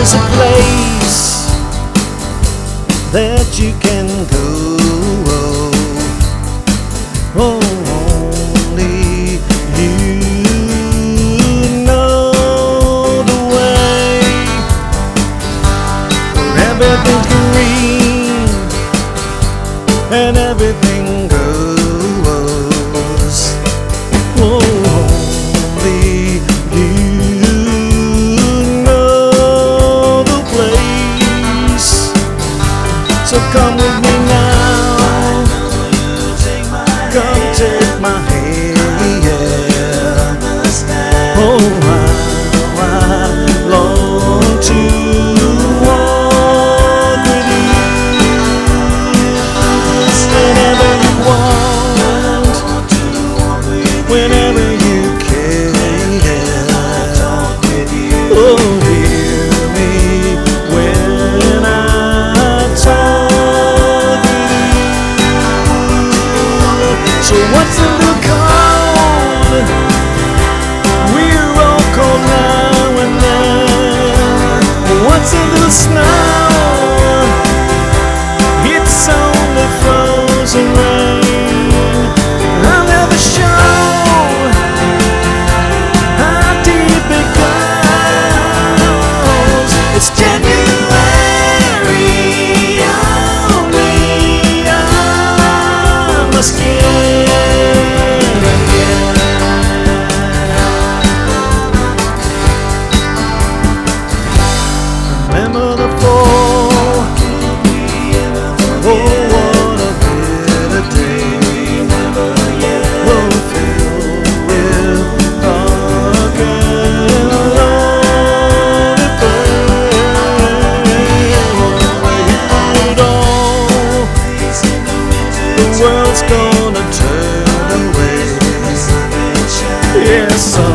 there's a place that you can go. Only you know the way, where everything's green and everything goes. Only you know the place. So come with me now, come take my hand. Oh, how I long to walk with you. Whenever you want, whenever you can. Oh, hear me when I talk with you. So what's in the cold? We're all cold now and then. What's in the snow? It's only frozen rain. I'll never show how deep it goes. It's January on me, on my skin again. Remember the fall. Oh, what a bitter day. Oh, filled with dark and lonely pain. All the world's gonna turn away. Yes,